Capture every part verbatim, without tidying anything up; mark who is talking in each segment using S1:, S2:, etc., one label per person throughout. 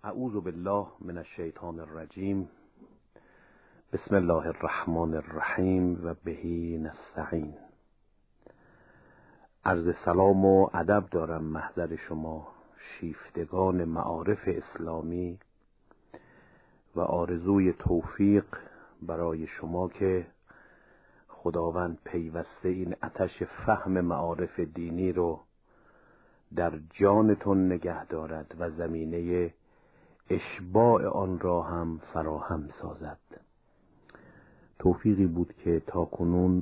S1: اعوذ بالله من الشیطان الرجیم. بسم الله الرحمن الرحیم و بهی نستعین. عرض سلام و ادب دارم محضر شما شیفتگان معارف اسلامی و آرزوی توفیق برای شما که خداوند پیوسته این آتش فهم معارف دینی رو در جانتون نگه دارد و زمینه اشباع آن را هم فراهم سازد. توفیقی بود که تاکنون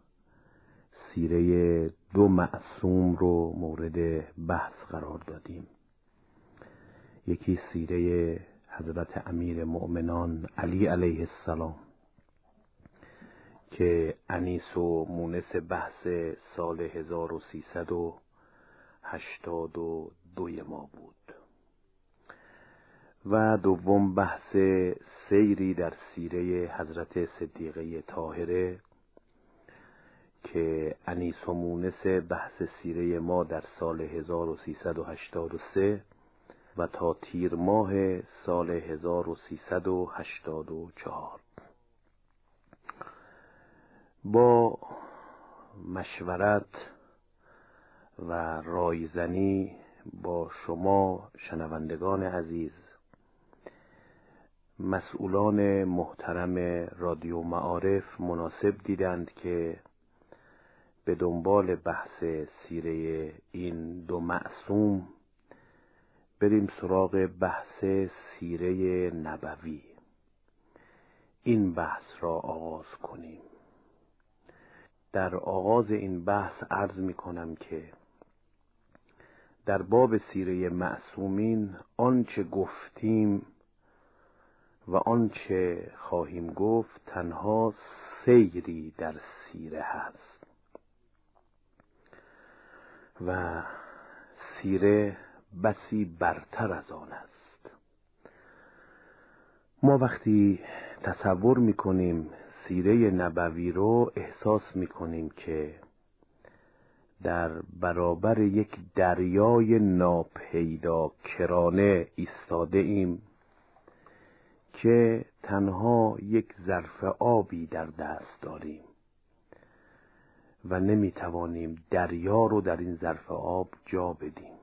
S1: سیره دو معصوم رو مورد بحث قرار دادیم. یکی سیره حضرت امیر مؤمنان علی علیه السلام که انیس و مونس بحث سال هزار و سیصد و هشتاد و دو ما بود و دوم بحث سیری در سیره حضرت صدیقه طاهره که انیس و مونس بحث سیره ما در سال هزار و سیصد و هشتاد و سه و تا تیر ماه سال هزار و سیصد و هشتاد و چهار. با مشورت و رایزنی با شما شنوندگان عزیز، مسئولان محترم رادیو معارف مناسب دیدند که به دنبال بحث سیره این دو معصوم بریم سراغ بحث سیره نبوی. این بحث را آغاز کنیم. در آغاز این بحث عرض می کنم که در باب سیره معصومین آنچه گفتیم و آنچه خواهیم گفت تنها سیری در سیره هست و سیره بسی برتر از آن است. ما وقتی تصور میکنیم سیره نبوی رو احساس میکنیم که در برابر یک دریای ناپیدا کرانه ایستاده ایم که تنها یک ظرف آبی در دست داریم و نمیتوانیم دریا رو در این ظرف آب جا بدیم.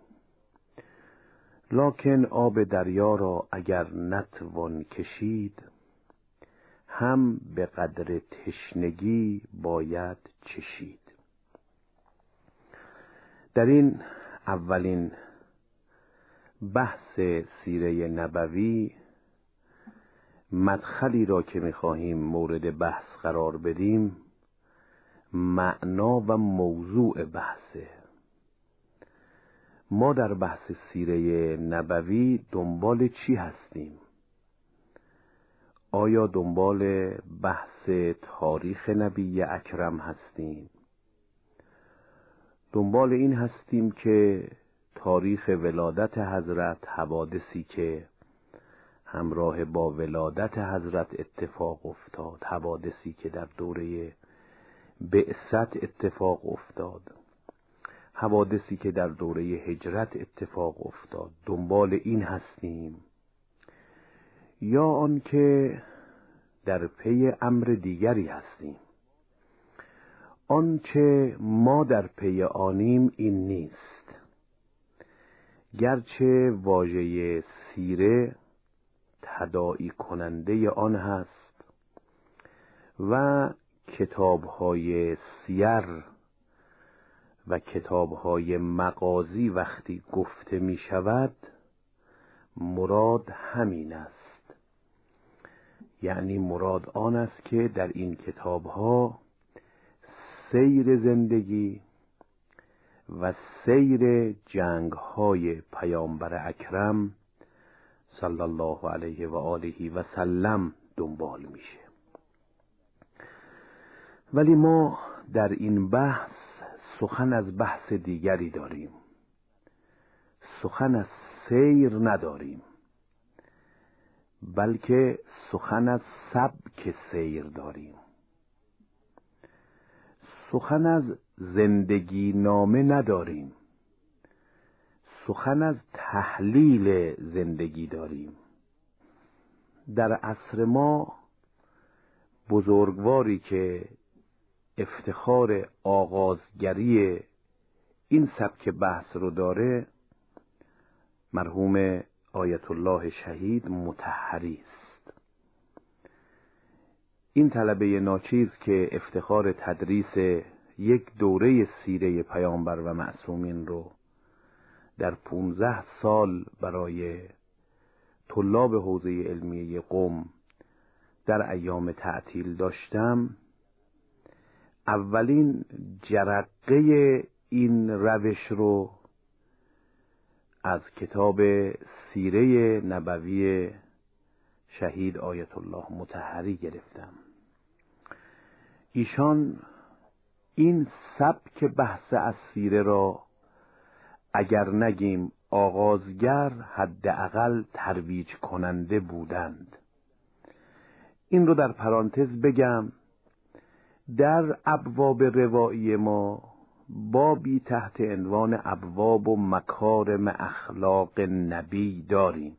S1: لکن آب دریا را اگر نتوان کشید هم به قدر تشنگی باید چشید. در این اولین بحث سیره نبوی مدخلی را که می‌خواهیم مورد بحث قرار بدیم معنا و موضوع بحثه. ما در بحث سیره نبوی دنبال چی هستیم؟ آیا دنبال بحث تاریخ نبی اکرم هستیم؟ دنبال این هستیم که تاریخ ولادت حضرت، حوادثی که همراه با ولادت حضرت اتفاق افتاد، حوادثی که در دوره بعثت اتفاق افتاد، حوادثی که در دوره هجرت اتفاق افتاد، دنبال این هستیم یا آن که در پی امر دیگری هستیم؟ آنچه ما در پی آنیم این نیست. گرچه واژه سیره تداعی کننده آن هست و کتاب‌های سیر و کتاب‌های مغازی وقتی گفته می شود مراد همین است. یعنی مراد آن است که در این کتاب‌ها سیر زندگی و سیر جنگ‌های پیامبر اکرم صلی الله علیه و آله و سلم دنبال میشه. ولی ما در این بحث سخن از بحث دیگری داریم. سخن از سیر نداریم، بلکه سخن از سبک سیر داریم. سخن از زندگی نامه نداریم، سخن از تحلیل زندگی داریم. در عصر ما بزرگواری که افتخار آغازگری این سبک بحث رو داره مرحوم آیت الله شهید مطهری است. این طلبه ناچیز که افتخار تدریس یک دوره سیره پیامبر و معصومین رو در پونزده سال برای طلاب حوزه علمیه قم در ایام تعطیل داشتم، اولین جرقه این روش رو از کتاب سیره نبوی شهید آیت الله مطهری گرفتم. ایشان این سبک بحث از سیره را اگر نگیم آغازگر، حداقل ترویج کننده بودند. این رو در پرانتز بگم، در ابواب روایی ما بابی تحت عنوان ابواب و مکارم اخلاق نبی داریم.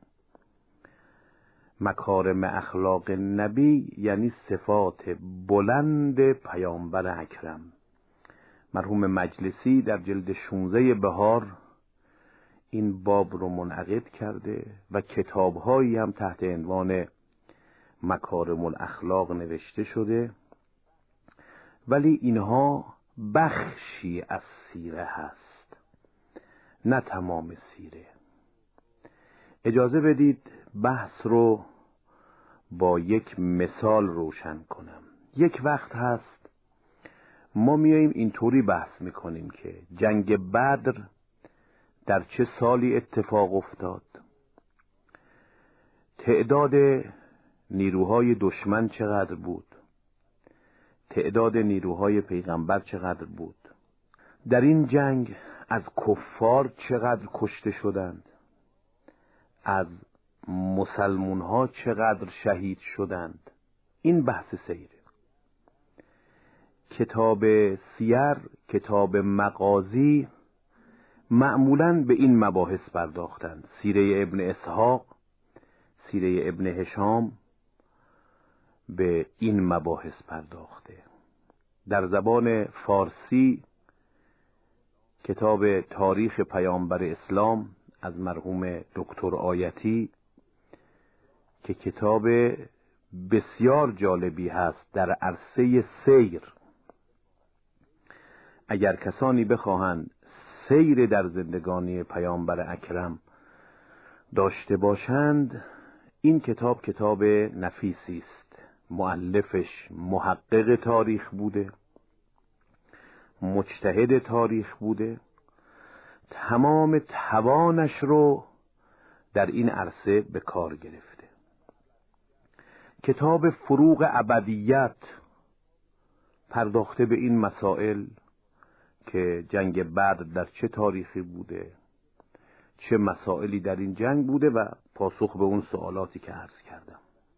S1: مکارم اخلاق نبی یعنی صفات بلند پیامبر اکرم. مرحوم مجلسی در جلد شانزده بهار این باب رو منعقد کرده و کتاب‌هایی هم تحت عنوان مکارم الاخلاق نوشته شده، ولی اینها بخشی از سیره هست، نه تمام سیره. اجازه بدید بحث رو با یک مثال روشن کنم. یک وقت هست ما میاییم اینطوری بحث میکنیم که جنگ بدر در چه سالی اتفاق افتاد، تعداد نیروهای دشمن چقدر بود، تعداد نیروهای پیغمبر چقدر بود، در این جنگ از کفار چقدر کشته شدند، از مسلمون ها چقدر شهید شدند. این بحث سیره. کتاب سیر، کتاب مغازی معمولاً به این مباحث پرداختند. سیره ابن اسحاق، سیره ابن هشام به این مباحث پرداخته. در زبان فارسی کتاب تاریخ پیامبر اسلام از مرحوم دکتر آیتی که کتاب بسیار جالبی هست در عرصه سیر. اگر کسانی بخواهند سیر در زندگانی پیامبر اکرم داشته باشند، این کتاب کتاب نفیسی است. مؤلفش محقق تاریخ بوده، مجتهد تاریخ بوده، تمام توانش رو در این عرصه به کار گرفته. کتاب فروغ ابدیت پرداخته به این مسائل که جنگ بدر در چه تاریخی بوده، چه مسائلی در این جنگ بوده و پاسخ به اون سوالاتی که عرض کردم.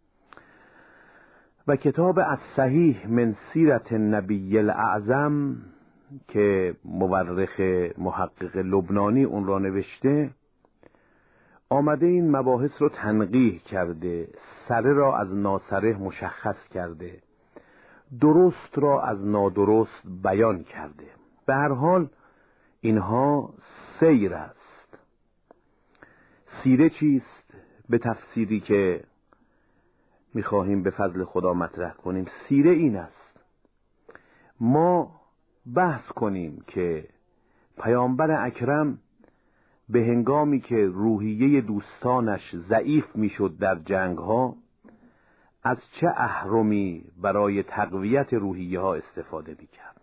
S1: و کتاب الصحیح من سیرت النبی الاعظم که مورخ محقق لبنانی اون را نوشته، آمده این مباحث رو تنقیح کرده، سره را از ناسره مشخص کرده، درست را از نادرست بیان کرده. به هر حال اینها سیر است. سیره چیست؟ به تفسیری که میخواهیم به فضل خدا مطرح کنیم، سیره این است: ما بحث کنیم که پیامبر اکرم به هنگامی که روحیه دوستانش ضعیف میشد در جنگ ها، از چه اهرمی برای تقویت روحیه ها استفاده میکرد.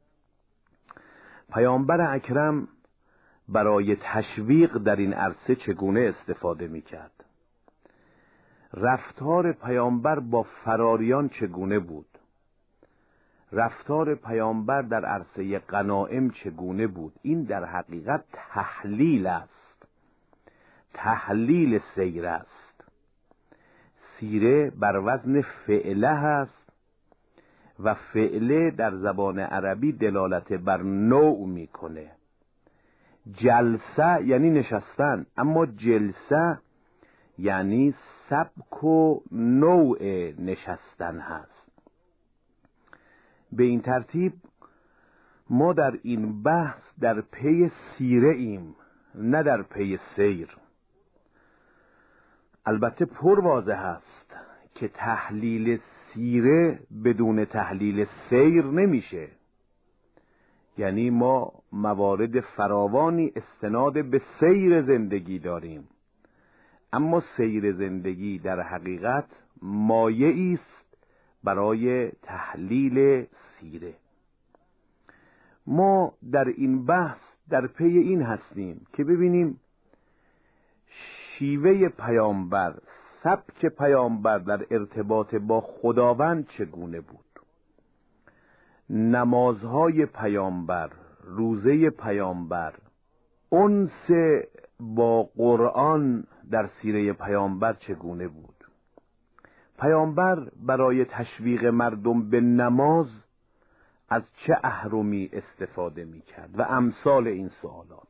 S1: پیامبر اکرم برای تشویق در این عرصه چگونه استفاده میکرد. رفتار پیامبر با فراریان چگونه بود. رفتار پیامبر در عرصه غنایم چگونه بود. این در حقیقت تحلیل است، تحلیل سیر است. سیره بر وزن فعله هست و فعله در زبان عربی دلالت بر نوع میکنه. جلسه یعنی نشستن، اما جلسه یعنی سبک و نوع نشستن هست. به این ترتیب ما در این بحث در پی سیره ایم، نه در پی سیر. البته پر واضح است که تحلیل سیره بدون تحلیل سیر نمیشه. یعنی ما موارد فراوانی استناد به سیر زندگی داریم، اما سیر زندگی در حقیقت مایعی است برای تحلیل سیره. ما در این بحث در پی این هستیم که ببینیم شیوه پیامبر، سبک پیامبر در ارتباط با خداوند چگونه بود، نمازهای پیامبر، روزه پیامبر، انس با قرآن در سیره پیامبر چگونه بود. پیامبر برای تشویق مردم به نماز از چه اهرمی استفاده می کرد و امثال این سوالات.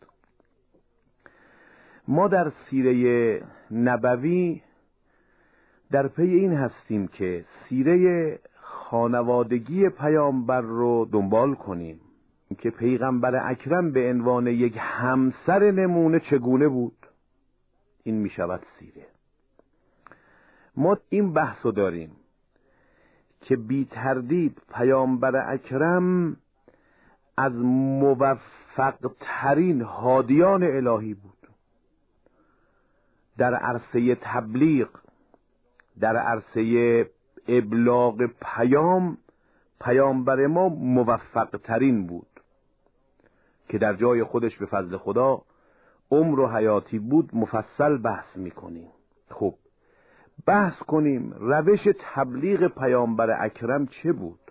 S1: ما در سیره نبوی در پی این هستیم که سیره خانوادگی پیامبر رو دنبال کنیم که پیغمبر اکرم به عنوان یک همسر نمونه چگونه بود. این می شود سیره. ما این بحث رو داریم که بی تردید پیامبر اکرم از موفق ترین هادیان الهی بود. در عرصه تبلیغ، در عرصه ابلاغ پیام، پیامبر ما موفق ترین بود که در جای خودش به فضل خدا عمر و حیاتی بود. مفصل بحث میکنیم. خب بحث کنیم روش تبلیغ پیامبر اکرم چه بود،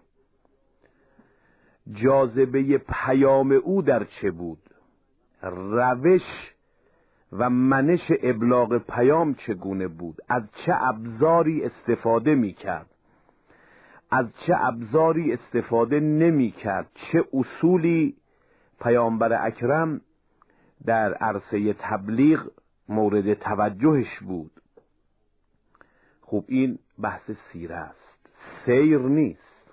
S1: جاذبه پیام او در چه بود، روش و منش ابلاغ پیام چگونه بود، از چه ابزاری استفاده میکرد، از چه ابزاری استفاده نمیکرد، چه اصولی پیامبر اکرم در عرصه تبلیغ مورد توجهش بود. خب این بحث سیره است، سیر نیست.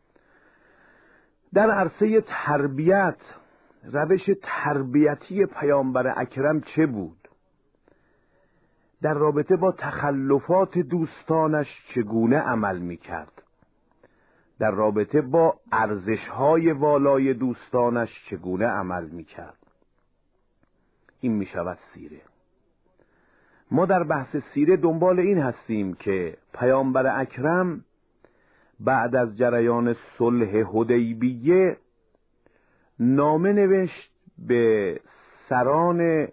S1: در عرصه تربیت، روش تربیتی پیامبر اکرم چه بود، در رابطه با تخلفات دوستانش چگونه عمل میکرد، در رابطه با ارزش‌های والای دوستانش چگونه عمل میکرد. این میشود سیره. ما در بحث سیره دنبال این هستیم که پیامبر اکرم بعد از جریان صلح حدیبیه نامه نوشت به سران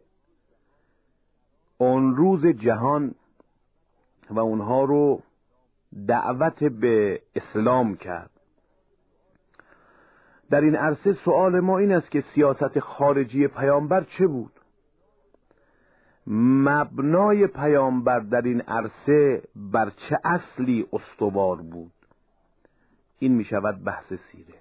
S1: آن روز جهان و اونها رو دعوت به اسلام کرد. در این عرصه سوال ما این است که سیاست خارجی پیامبر چه بود؟ مبنای پیامبر در این عرصه بر چه اصلی استوار بود؟ این می شود بحث سیره.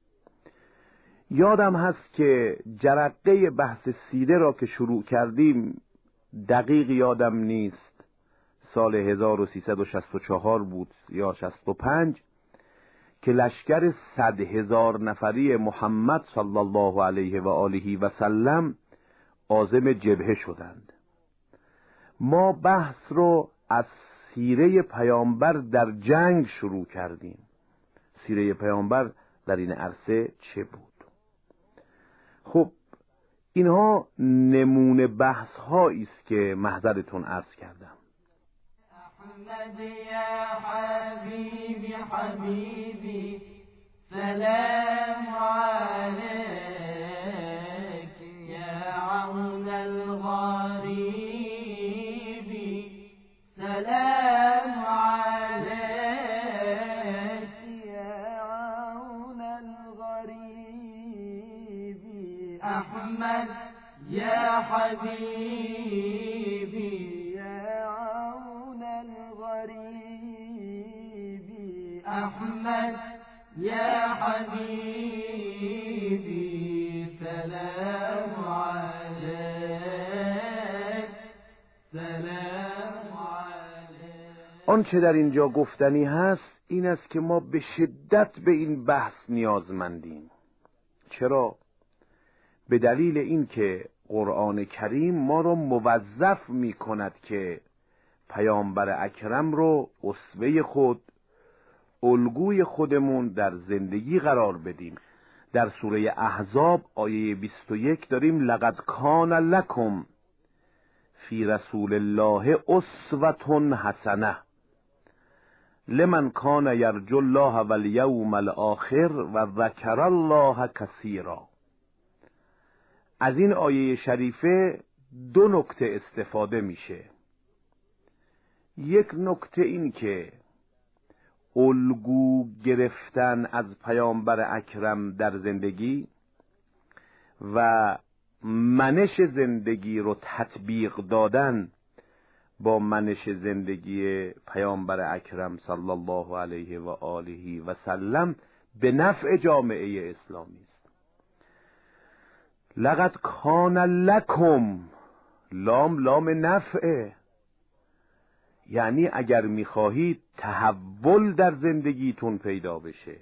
S1: یادم هست که جرقه بحث سیره را که شروع کردیم، دقیق یادم نیست، سال هزار و سیصد و شصت و چهار بود یا شصت و پنج، که لشکر صد هزار نفری محمد صلی الله علیه و آله و سلم عازم جبهه شدند. ما بحث رو از سیره پیامبر در جنگ شروع کردیم. سیره پیامبر در این عرصه چه بود؟ خب اینها نمونه بحث هایی است که محضرتون عرض کردم.
S2: احمد یا حبیبی حبیبی سلام علیک یا عون الغریبی سلام علیک یا عون الغریبی احمد یا حبیبی أحمد يا حبيبي سلام عليك
S1: آنچه در اینجا گفتنی هست این است که ما به شدت به این بحث نیازمندیم. چرا؟ به دلیل این که قرآن کریم ما رو موظف می کند که پیامبر اکرم رو اسوه خود، الگوی خودمون در زندگی قرار بدیم. در سوره احزاب آیه بیست و یک داریم لقد کان لکم فی رسول الله اسوة حسنه لمن کان یرجو الله والیوم الاخر و ذکر الله کثیرا. از این آیه شریفه دو نکته استفاده میشه. یک نکته این که الگو گرفتن از پیامبر اکرم در زندگی و منش زندگی رو تطبیق دادن با منش زندگی پیامبر اکرم صلی الله علیه و آله و سلم به نفع جامعه اسلامی است. لقد کان لکم، لام لام نفعه، یعنی اگر میخواهید تحول در زندگیتون پیدا بشه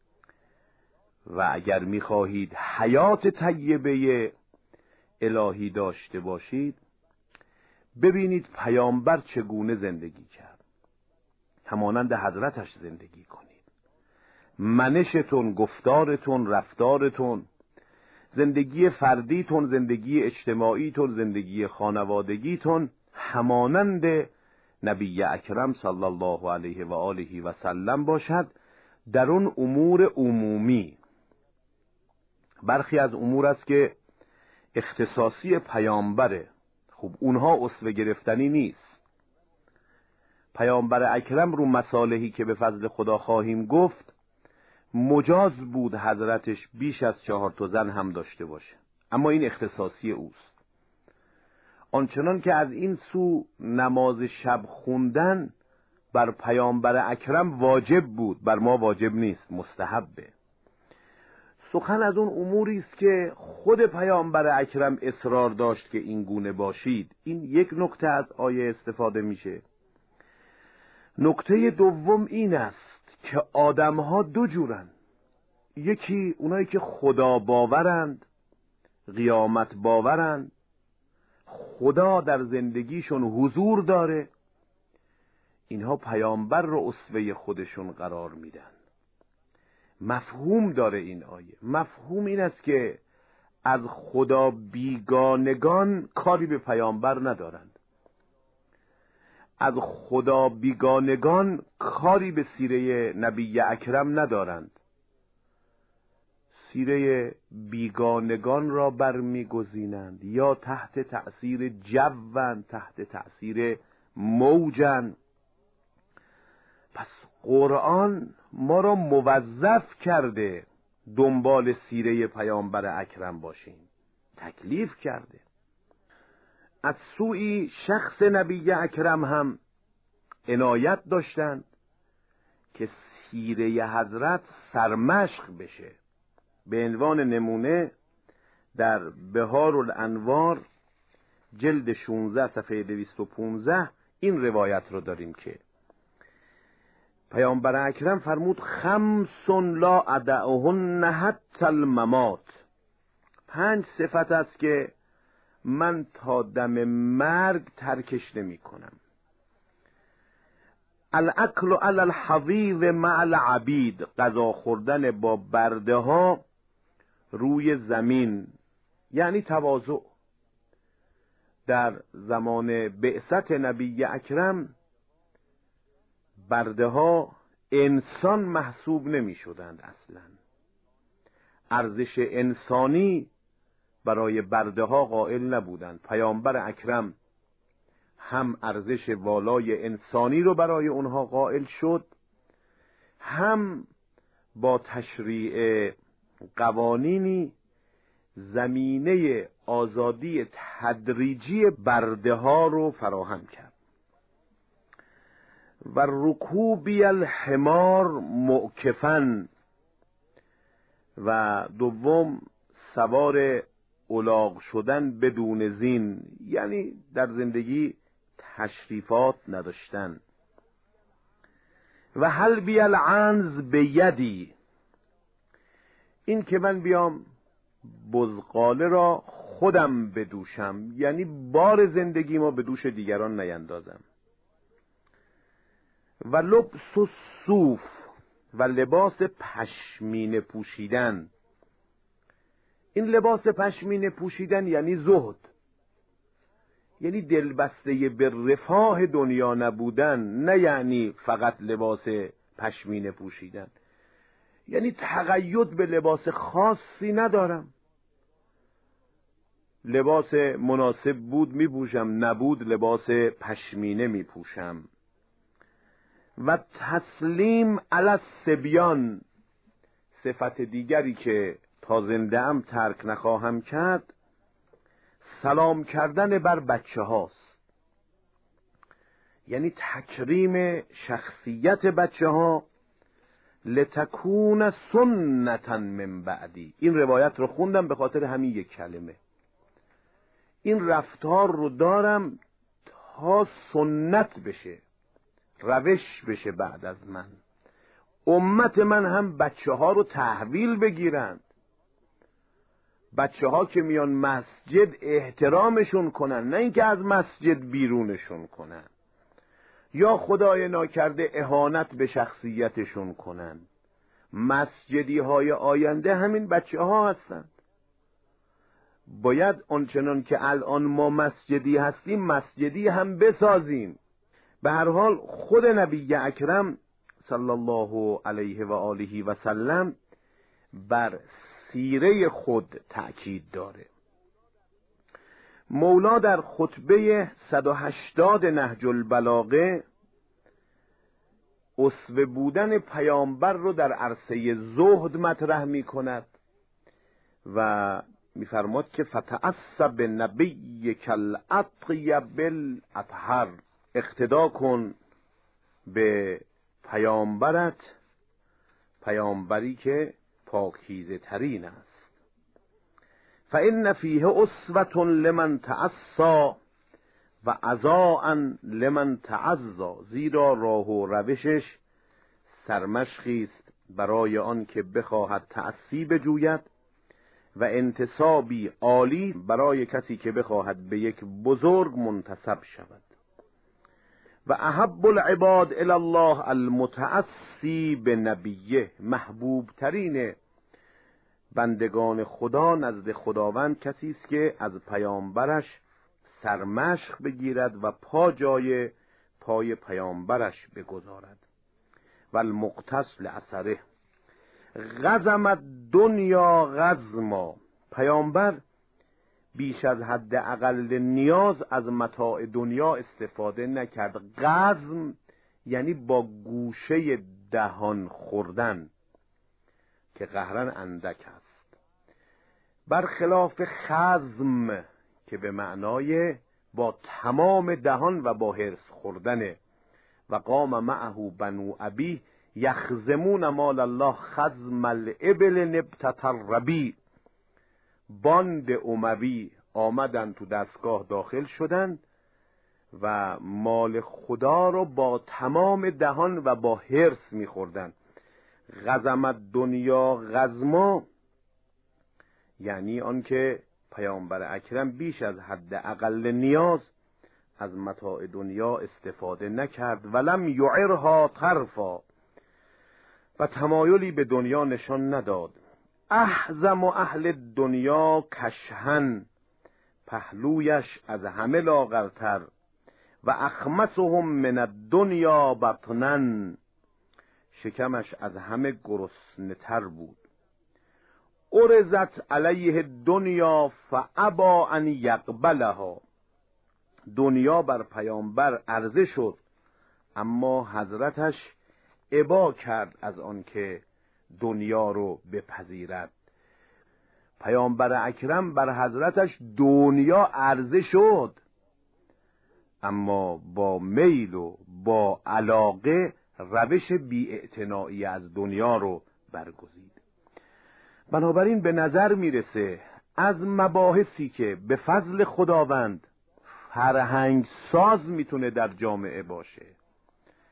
S1: و اگر میخواهید حیات طیبه الهی داشته باشید، ببینید پیامبر چگونه زندگی کرد، همانند حضرتش زندگی کنید. منشتون، گفتارتون، رفتارتون، زندگی فردیتون، زندگی اجتماعیتون، زندگی خانوادگیتون همانند نبی اکرم صلی الله علیه و آله و سلم باشد در اون امور عمومی. برخی از امور است که اختصاصی پیامبره، خب اونها اسوه گرفتنی نیست. پیامبر اکرم رو مصالحی که به فضل خدا خواهیم گفت مجاز بود حضرتش بیش از چهار تا زن هم داشته باشه، اما این اختصاصی اوست. آنچنان که از این سو نماز شب خوندن بر پیامبر اکرم واجب بود، بر ما واجب نیست، مستحبه. سخن از اون اموری است که خود پیامبر اکرم اصرار داشت که این گونه باشید. این یک نکته از آیه استفاده میشه. نکته دوم این است که آدمها دو جورن. یکی اونایی که خدا باورند، قیامت باورند، خدا در زندگیشون حضور داره، اینها پیامبر رو اسوه خودشون قرار میدن. مفهوم داره این آیه. مفهوم این است که از خدا بیگانگان کاری به پیامبر ندارند. از خدا بیگانگان کاری به سیره نبی اکرم ندارند. سیره بیگانگان را برمیگزینند یا تحت تأثیر جوند، تحت تأثیر موجن. پس قرآن ما را موظف کرده دنبال سیره پیامبر اکرم باشیم، تکلیف کرده. از سوی شخص نبی اکرم هم عنایت داشتند که سیره حضرت سرمشق بشه. به عنوان نمونه در بهار الانوار جلد شانزده صفحه دویست و پانزده این روایت رو داریم که پیامبر اکرم فرمود خمس لا ادعهن حتی الممات. پنج صفت است که من تا دم مرگ ترکش نمی کنم. الاکل علی الحضیض مع العبید، غذا خوردن با برده ها روی زمین، یعنی تواضع. در زمان بعثت نبی اکرم برده ها انسان محسوب نمی شدند، اصلا ارزش انسانی برای برده ها قائل نبودند. پیامبر اکرم هم ارزش والای انسانی رو برای اونها قائل شد، هم با تشریع قوانینی زمینه آزادی تدریجی برده ها رو فراهم کرد. و رکوبی الحمار معکفن، و دوم سوار الاغ شدن بدون زین، یعنی در زندگی تشریفات نداشتن. و هل بی العنز به یدی، این که من بیام بزغاله را خودم بدوشم، یعنی بار زندگی ما به دوش دیگران نیندازم. و لبس و صوف، و لباس پشمینه پوشیدن. این لباس پشمینه پوشیدن یعنی زهد، یعنی دلبسته به رفاه دنیا نبودن، نه یعنی فقط لباس پشمینه پوشیدن، یعنی تقید به لباس خاصی ندارم. لباس مناسب بود می پوشم، نبود لباس پشمینه می پوشم. و تسلیم علی الصبیان، صفت دیگری که تا زنده ام ترک نخواهم کرد، سلام کردن بر بچه هاست، یعنی تکریم شخصیت بچه ها. لتکون سنتا من بعدی، این روایت رو خوندم به خاطر همین یک کلمه. این رفتار رو دارم تا سنت بشه، روش بشه بعد از من. امت من هم بچه ها رو تحویل بگیرند. بچه ها که میان مسجد احترامشون کنن، نه اینکه از مسجد بیرونشون کنن یا خدای ناکرده اهانت به شخصیتشون کنن. مسجدی های آینده همین بچه ها هستند. باید آنچنان که الان ما مسجدی هستیم مسجدی هم بسازیم. به هر حال خود نبی اکرم صلی الله علیه و آله و سلم بر سیره خود تأکید داره. مولا در خطبه صد و هشتاد نهج البلاغه اسوه بودن پیامبر رو در عرصه زهد مطرح می کند و میفرماد که فتعصب نبی کل اطیب الاطهر، اقتدا کن به پیامبرت، پیامبری که پاکیزه ترین است. فإن فیه اسوة لمن تعصی و عزاء لمن تعزا، زیرا راه و روشش سرمشقی است برای آن که بخواهد تعصی بجوید و انتسابی عالی برای کسی که بخواهد به یک بزرگ منتسب شود. و احب العباد الی الله المتعصی به نبیه، محبوب ترین بندگان خدا نزد خداوند کسی است که از پیامبرش سرمشق بگیرد و پا جای پای پیامبرش بگذارد. و المقتص لأثره غزم دنیا غزما، پیامبر بیش از حد اقل نیاز از متاع دنیا استفاده نکرد. غزم یعنی با گوشه دهان خوردن که قهرن اندک است، برخلاف خزم که به معنای با تمام دهان و با حرص خوردنه. و قام معه بنو ابی یخزمون مال الله خزم الابل نبتة الربی، باند اموی آمدن تو دستگاه داخل شدن و مال خدا رو با تمام دهان و با حرص میخوردن. غزمت دنیا غزما یعنی آنکه پیامبر اکرم بیش از حد اقل نیاز از متاع دنیا استفاده نکرد. ولم یعرها طرفا، و تمایلی به دنیا نشان نداد. احزم اهل دنیا کشهن، پهلویش از همه لاغرتر. و اخمسهم من الدنیا بطنن، شکمش از همه گرسنه تر بود. ارزت علیه دنیا فابا ان یقبلها، دنیا بر پیامبر عرضه شد اما حضرتش ابا کرد از آن که دنیا رو بپذیرد. پیامبر اکرم بر حضرتش دنیا عرضه شد اما با میل و با علاقه روش بی‌اعتنایی از دنیا رو برگزید. بنابراین به نظر میرسه از مباحثی که به فضل خداوند فرهنگ ساز میتونه در جامعه باشه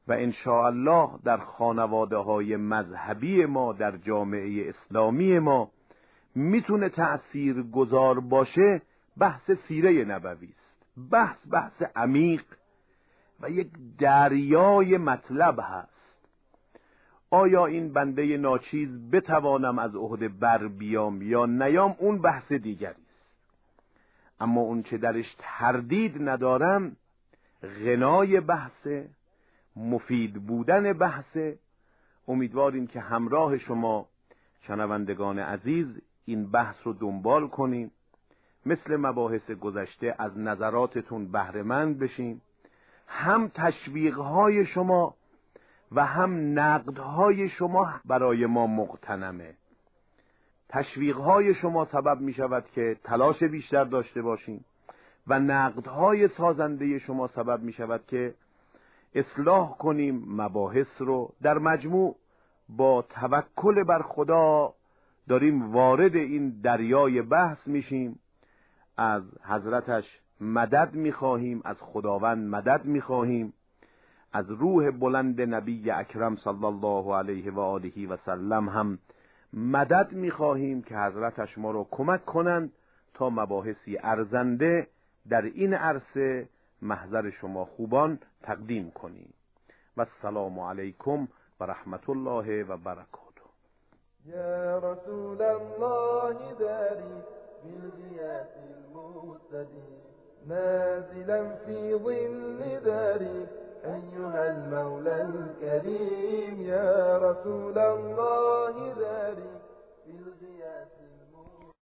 S1: و انشاءالله در خانواده های مذهبی ما، در جامعه اسلامی ما میتونه تأثیر گذار باشه. بحث سیره نبوی است. بحث بحث عمیق و یک دریای مطلب هست. آیا این بنده ناچیز بتوانم از عهده بر بیام یا نیام، اون بحث دیگری است. اما اون چه درش تردید ندارم، غنای بحث، مفید بودن بحث. امیدواریم که همراه شما شنوندگان عزیز این بحث رو دنبال کنیم، مثل مباحث گذشته از نظراتتون بهره مند بشیم. هم تشویقهای شما و هم نقدهای شما برای ما مغتنمه. تشویقهای شما سبب می شود که تلاش بیشتر داشته باشیم و نقدهای سازنده شما سبب می شود که اصلاح کنیم مباحث رو. در مجموع با توکل بر خدا داریم وارد این دریای بحث میشیم. از حضرتش مدد میخواهیم، از خداوند مدد میخواهیم، از روح بلند نبی اکرم صلی الله علیه و آله و سلم هم مدد میخواهیم که حضرتش ما رو کمک کنند تا مباحثی ارزنده در این عرصه محضر شما خوبان تقدیم کنیم. و السلام علیکم و رحمت الله و برکاته.
S3: يا رسول الله داري بالغياث المهتدي نازلا في ظل داري أيها المولى الكريم. يا رسول الله داري بالغياث